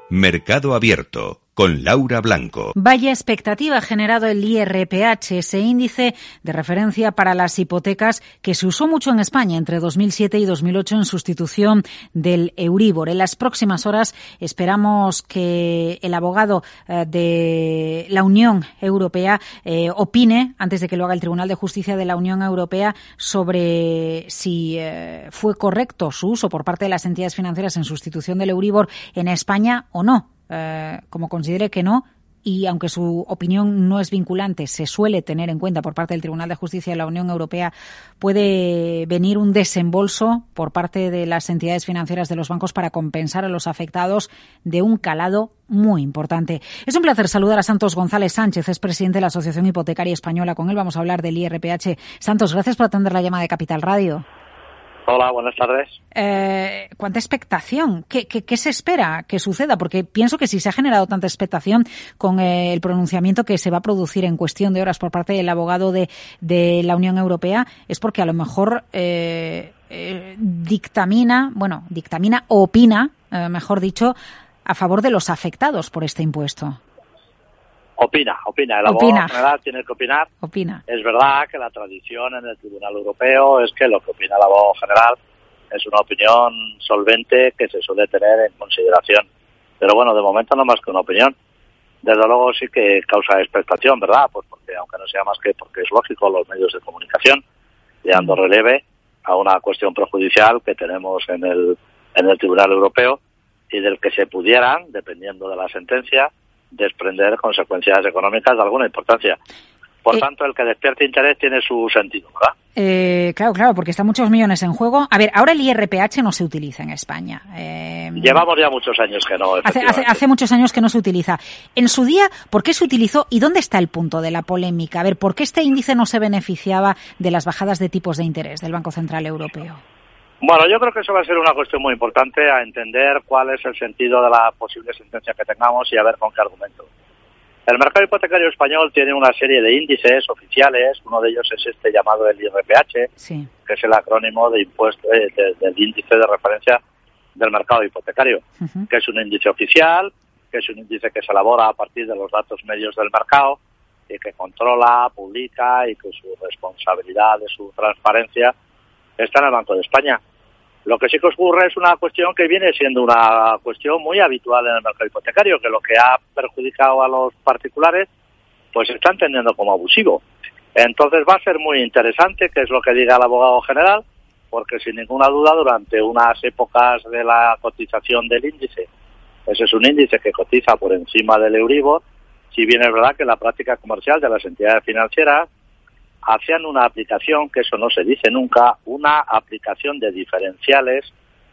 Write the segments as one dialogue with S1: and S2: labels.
S1: Mercado Abierto, con Laura Blanco.
S2: Vaya expectativa ha generado el IRPH, ese índice de referencia para las hipotecas que se usó mucho en España entre 2007 y 2008 en sustitución del Euribor. En las próximas horas esperamos que el abogado de la Unión Europea opine, antes de que lo haga el Tribunal de Justicia de la Unión Europea, sobre si fue correcto su uso por parte de las entidades financieras en sustitución del Euribor en España o no. Como considere que no, y aunque su opinión no es vinculante, se suele tener en cuenta por parte del Tribunal de Justicia de la Unión Europea, puede venir un desembolso por parte de las entidades financieras de los bancos para compensar a los afectados de un calado muy importante. Es un placer saludar a Santos González Sánchez, es presidente de la Asociación Hipotecaria Española. Con él vamos a hablar del IRPH. Santos, gracias por atender la llamada de Capital Radio.
S3: Hola, buenas tardes.
S2: ¿Cuánta expectación? ¿Qué se espera que suceda? Porque pienso que si se ha generado tanta expectación con el pronunciamiento que se va a producir en cuestión de horas por parte del abogado de la Unión Europea, es porque a lo mejor dictamina o opina, mejor dicho, a favor de los afectados por este impuesto.
S3: Opina. El abogado general tiene que opinar. Es verdad que la tradición en el Tribunal Europeo es que lo que opina el abogado general es una opinión solvente que se suele tener en consideración. Pero bueno, de momento no más que una opinión. Desde luego sí que causa expectación, ¿verdad? Pues porque, aunque no sea más que porque es lógico, los medios de comunicación le dando relieve a una cuestión prejudicial que tenemos en el Tribunal Europeo y del que se pudieran, dependiendo de la sentencia, desprender consecuencias económicas de alguna importancia. Por tanto, el que despierte interés tiene su sentido, ¿verdad?
S2: Claro, porque están muchos millones en juego. A ver, ahora el IRPH no se utiliza en España.
S3: Llevamos ya muchos años que no.
S2: Hace muchos años que no se utiliza. En su día, ¿por qué se utilizó y dónde está el punto de la polémica? A ver, ¿por qué este índice no se beneficiaba de las bajadas de tipos de interés del Banco Central Europeo?
S3: Bueno, yo creo que eso va a ser una cuestión muy importante a entender cuál es el sentido de la posible sentencia que tengamos y a ver con qué argumento. El mercado hipotecario español tiene una serie de índices oficiales, uno de ellos es este llamado el IRPH,
S2: sí,
S3: que es el acrónimo de impuesto del índice de referencia del mercado hipotecario, que es un índice oficial, que es un índice que se elabora a partir de los datos medios del mercado y que controla, publica y que su responsabilidad de su transparencia está en el Banco de España. Lo que sí que ocurre es una cuestión que viene siendo una cuestión muy habitual en el mercado hipotecario, que lo que ha perjudicado a los particulares, pues se está entendiendo como abusivo. Entonces va a ser muy interesante qué es lo que diga el abogado general, porque sin ninguna duda durante unas épocas de la cotización del índice, ese es un índice que cotiza por encima del Euribor, si bien es verdad que la práctica comercial de las entidades financieras hacían una aplicación, que eso no se dice nunca, una aplicación de diferenciales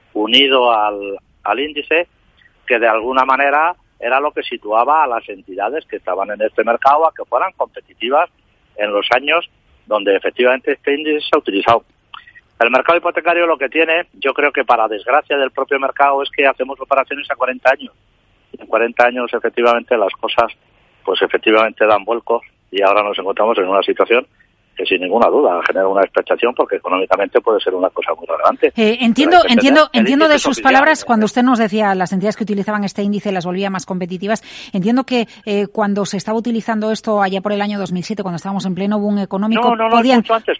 S3: unido al índice, que de alguna manera era lo que situaba a las entidades que estaban en este mercado a que fueran competitivas en los años donde efectivamente este índice se ha utilizado. El mercado hipotecario lo que tiene, yo creo que para desgracia del propio mercado, es que hacemos operaciones a 40 años. Y en 40 años efectivamente las cosas pues efectivamente dan vuelcos y ahora nos encontramos en una situación que sin ninguna duda genera una expectación porque económicamente puede ser una cosa muy relevante.
S2: Entiendo de sus palabras cuando usted nos decía las entidades que utilizaban este índice las volvía más competitivas. Entiendo que cuando se estaba utilizando esto allá por el año 2007, cuando estábamos en pleno boom económico...
S3: No, mucho antes,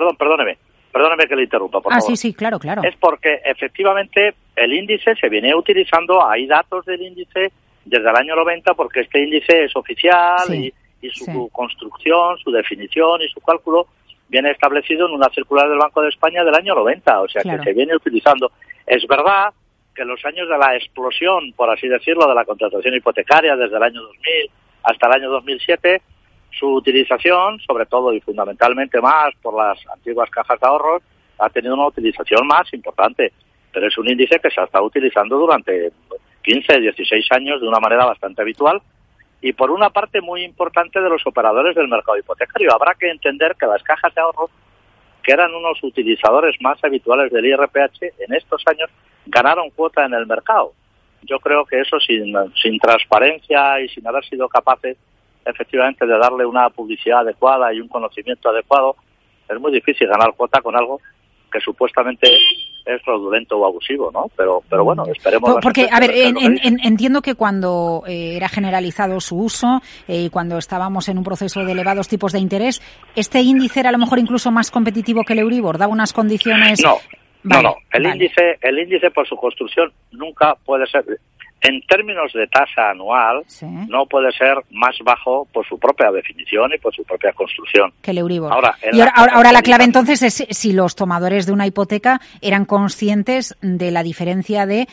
S3: perdóneme que le interrumpa, por favor.
S2: Sí, claro.
S3: Es porque efectivamente el índice se viene utilizando, hay datos del índice desde el año 90 porque este índice es oficial y su construcción, su definición y su cálculo viene establecido en una circular del Banco de España del año 90, o sea que se viene utilizando. Es verdad que en los años de la explosión, por así decirlo, de la contratación hipotecaria, desde el año 2000 hasta el año 2007, su utilización, sobre todo y fundamentalmente más por las antiguas cajas de ahorros, ha tenido una utilización más importante, pero es un índice que se ha estado utilizando durante 15, 16 años de una manera bastante habitual, y por una parte muy importante de los operadores del mercado hipotecario. Habrá que entender que las cajas de ahorro, que eran unos utilizadores más habituales del IRPH, en estos años ganaron cuota en el mercado. Yo creo que eso sin transparencia y sin haber sido capaces efectivamente de darle una publicidad adecuada y un conocimiento adecuado, es muy difícil ganar cuota con algo que supuestamente es fraudulento o abusivo, ¿no? Pero bueno, esperemos.
S2: Porque, a ver, entiendo que cuando era generalizado su uso y cuando estábamos en un proceso de elevados tipos de interés, este índice era a lo mejor incluso más competitivo que el Euribor, daba unas condiciones.
S3: No. El índice por su construcción nunca puede ser, en términos de tasa anual, ¿sí? No puede ser más bajo por su propia definición y por su propia construcción
S2: que el Euribor. Ahora la clave entonces es si los tomadores de una hipoteca eran conscientes de la diferencia de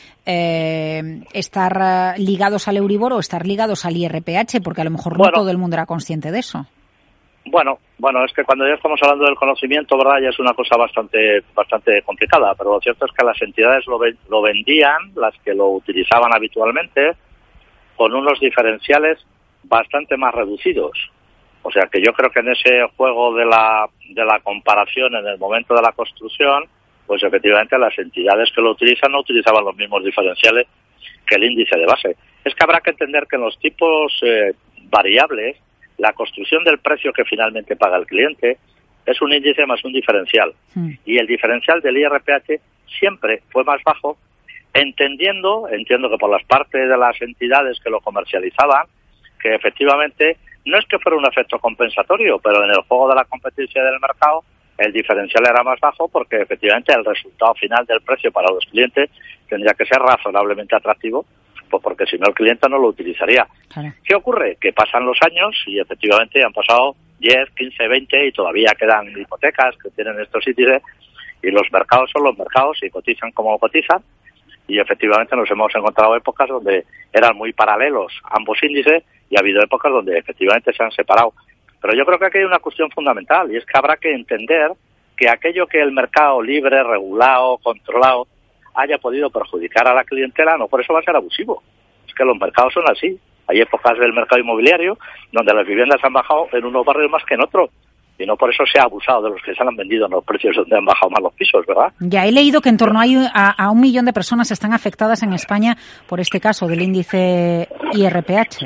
S2: estar ligados al Euribor o estar ligados al IRPH, porque a lo mejor no todo el mundo era consciente de eso.
S3: Bueno, es que cuando ya estamos hablando del conocimiento, ¿verdad? Ya es una cosa bastante complicada, pero lo cierto es que las entidades lo vendían, las que lo utilizaban habitualmente, con unos diferenciales bastante más reducidos. O sea que yo creo que en ese juego de la comparación en el momento de la construcción, pues efectivamente las entidades que lo utilizan no utilizaban los mismos diferenciales que el índice de base. Es que habrá que entender que en los tipos variables, la construcción del precio que finalmente paga el cliente es un índice más un diferencial. Y el diferencial del IRPH siempre fue más bajo, entiendo que por las partes de las entidades que lo comercializaban, que efectivamente no es que fuera un efecto compensatorio, pero en el juego de la competencia del mercado el diferencial era más bajo porque efectivamente el resultado final del precio para los clientes tendría que ser razonablemente atractivo, pues porque si no el cliente no lo utilizaría. Claro. ¿Qué ocurre? Que pasan los años y efectivamente han pasado 10, 15, 20 y todavía quedan hipotecas que tienen estos índices y los mercados son los mercados y cotizan como cotizan y efectivamente nos hemos encontrado épocas donde eran muy paralelos ambos índices y ha habido épocas donde efectivamente se han separado. Pero yo creo que aquí hay una cuestión fundamental y es que habrá que entender que aquello que el mercado libre, regulado, controlado haya podido perjudicar a la clientela, no por eso va a ser abusivo. Es que los mercados son así. Hay épocas del mercado inmobiliario donde las viviendas han bajado en unos barrios más que en otros. Y no por eso se ha abusado de los que se han vendido en los precios donde han bajado más los pisos, ¿verdad?
S2: Ya he leído que en torno a 1 millón de personas están afectadas en España por este caso del índice IRPH.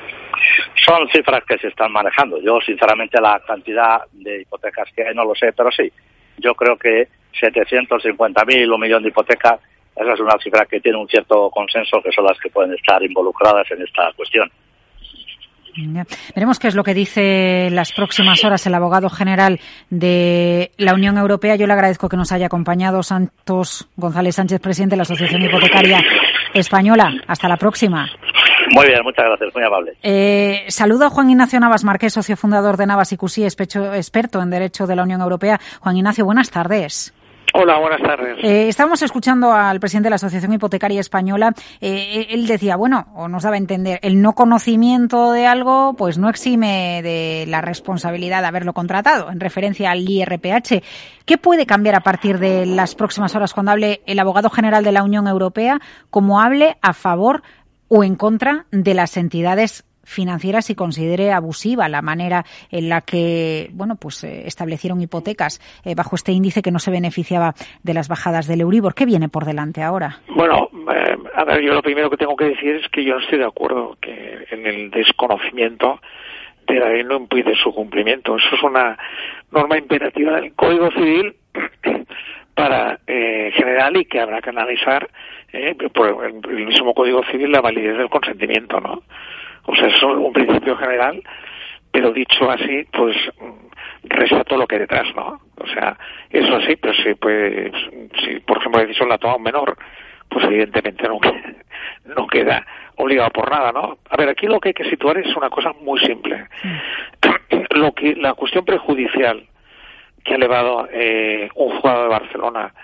S3: Son cifras que se están manejando. Yo, sinceramente, la cantidad de hipotecas que hay no lo sé, pero sí. Yo creo que 750.000 o 1 millón de hipotecas, esa es una cifra que tiene un cierto consenso, que son las que pueden estar involucradas en esta cuestión.
S2: Ya. Veremos qué es lo que dice en las próximas horas el abogado general de la Unión Europea. Yo le agradezco que nos haya acompañado Santos González Sánchez, presidente de la Asociación Hipotecaria Española. Hasta la próxima.
S3: Muy bien, muchas gracias, muy amable.
S2: Saludo a Juan Ignacio Navas Marqués, socio fundador de Navas y Cusí, experto en Derecho de la Unión Europea. Juan Ignacio, buenas tardes.
S4: Hola, buenas tardes.
S2: Estábamos escuchando al presidente de la Asociación Hipotecaria Española. Él decía, o nos daba a entender, el no conocimiento de algo pues no exime de la responsabilidad de haberlo contratado, en referencia al IRPH. ¿Qué puede cambiar a partir de las próximas horas cuando hable el abogado general de la Unión Europea, como hable a favor o en contra de las entidades financieras y considere abusiva la manera en la que establecieron hipotecas bajo este índice que no se beneficiaba de las bajadas del Euribor? ¿Qué viene por delante ahora?
S4: Bueno, a ver, yo lo primero que tengo que decir es que yo no estoy de acuerdo que en el desconocimiento de la ley no impide su cumplimiento. Eso es una norma imperativa del Código Civil para general y que habrá que analizar por el mismo Código Civil la validez del consentimiento, ¿no? O sea, eso es un principio general, pero dicho así, pues resta todo lo que hay detrás, ¿no? O sea, eso sí, pero si por ejemplo la decisión la toma un menor, pues evidentemente no queda obligado por nada, ¿no? A ver, aquí lo que hay que situar es una cosa muy simple. La cuestión prejudicial que ha elevado un juzgado de Barcelona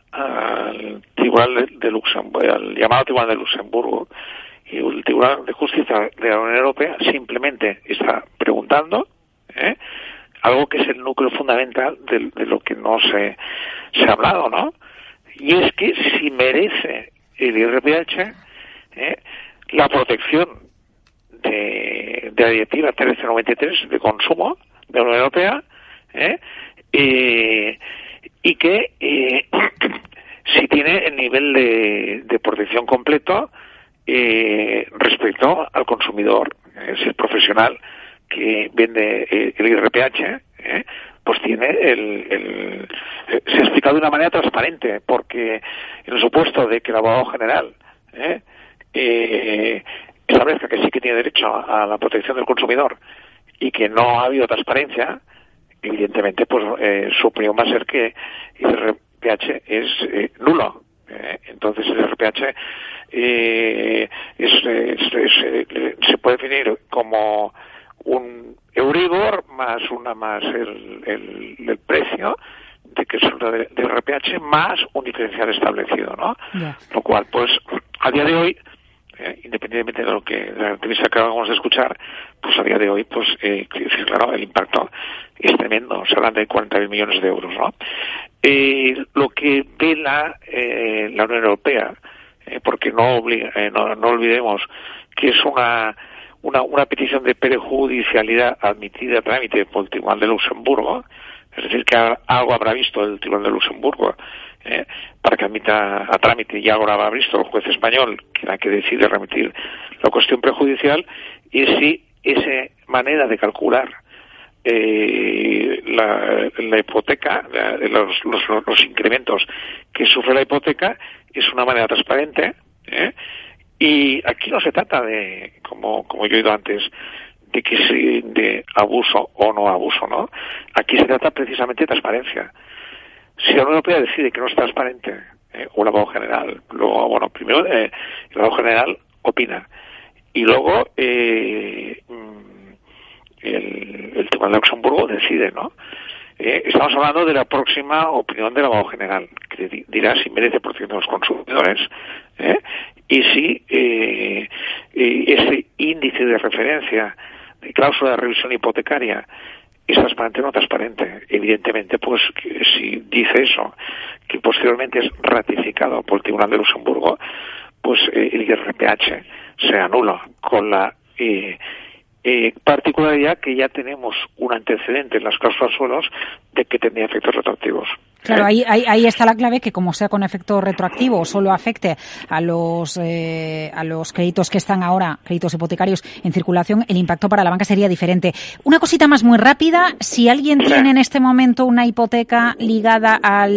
S4: al Tribunal de Luxemburgo, al llamado Tribunal de Luxemburgo, y el Tribunal de Justicia de la Unión Europea simplemente está preguntando algo que es el núcleo fundamental de lo que no se ha hablado, ¿no? Y es que si merece el IRPH la protección de la Directiva 1393 de consumo de la Unión Europea y que si tiene el nivel de protección completo respecto al consumidor. Si el profesional que vende el IRPH pues tiene se ha explicado de una manera transparente, porque en el supuesto de que el abogado general establezca que sí que tiene derecho a la protección del consumidor y que no ha habido transparencia, evidentemente pues su opinión va a ser que el IRPH es nulo. Entonces el IRPH se puede definir como un Euribor más el precio de que es de IRPH más un diferencial establecido, ¿no? Yeah. Lo cual, pues, a día de hoy, independientemente de la entrevista que acabamos de escuchar, pues a día de hoy, pues, claro, el impacto es tremendo. Se hablan de 40.000 millones de euros, ¿no? Lo que ve la Unión Europea, porque no olvidemos que es una petición de prejudicialidad admitida a trámite por el Tribunal de Luxemburgo, es decir, que algo habrá visto el Tribunal de Luxemburgo para que admita a trámite, y algo habrá visto el juez español, que era que decide remitir la cuestión prejudicial, y si esa manera de calcular la hipoteca, los incrementos que sufre la hipoteca, es una manera transparente, y aquí no se trata de, como yo he oído antes, de que si de abuso o no abuso, ¿no? Aquí se trata precisamente de transparencia. Si la Unión Europea decide que no es transparente, o el abogado general, luego, primero el abogado general opina, y luego el Tribunal de Luxemburgo decide, ¿no? Estamos hablando de la próxima opinión del abogado general, que dirá si merece protección de los consumidores, y si ese índice de referencia de cláusula de revisión hipotecaria es transparente o no transparente. Evidentemente, pues, si dice eso, que posteriormente es ratificado por el Tribunal de Luxemburgo, pues el IRPH se anula, con la particularidad que ya tenemos un antecedente en las cláusulas suelos de que tendría efectos retroactivos.
S2: Claro, ahí está la clave, que como sea con efecto retroactivo o solo afecte a los créditos que están ahora, créditos hipotecarios en circulación, el impacto para la banca sería diferente. Una cosita más muy rápida: si alguien tiene en este momento una hipoteca ligada al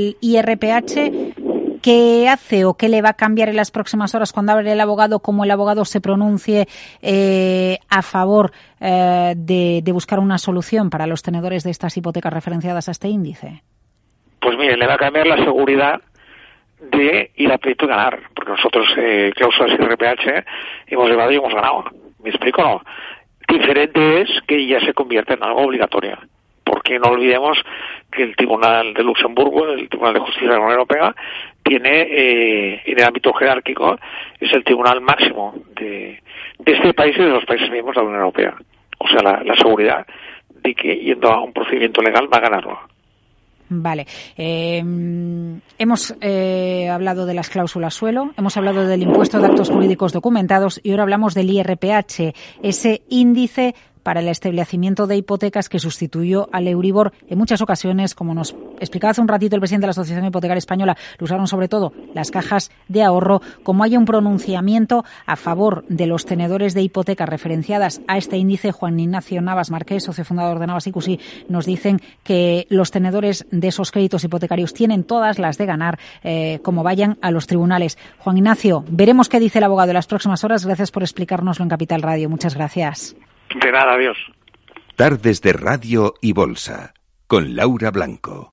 S2: IRPH, ¿qué hace o qué le va a cambiar en las próximas horas cuando hable el abogado, como el abogado se pronuncie a favor de buscar una solución para los tenedores de estas hipotecas referenciadas a este índice?
S4: Pues mire, le va a cambiar la seguridad de ir a pleito y ganar, porque nosotros cláusulas IRPH hemos llevado y hemos ganado. ¿Me explico? No. Diferente es que ya se convierte en algo obligatorio, porque no olvidemos que el Tribunal de Luxemburgo, el Tribunal de Justicia de la Unión Europea, tiene en el ámbito jerárquico, es el tribunal máximo de este país y de los países miembros de la Unión Europea. O sea, la seguridad de que yendo a un procedimiento legal va a ganarlo.
S2: Vale. Hemos hablado de las cláusulas suelo, hemos hablado del impuesto de actos jurídicos documentados y ahora hablamos del IRPH, ese índice para el establecimiento de hipotecas que sustituyó al Euribor en muchas ocasiones. Como nos explicaba hace un ratito el presidente de la Asociación Hipotecaria Española, lo usaron sobre todo las cajas de ahorro. Como hay un pronunciamiento a favor de los tenedores de hipotecas referenciadas a este índice, Juan Ignacio Navas Marqués, socio fundador de Navas IQC, nos dicen que los tenedores de esos créditos hipotecarios tienen todas las de ganar, como vayan a los tribunales. Juan Ignacio, veremos qué dice el abogado en las próximas horas. Gracias por explicárnoslo en Capital Radio. Muchas gracias.
S4: De nada, adiós.
S1: Tardes de Radio y Bolsa, con Laura Blanco.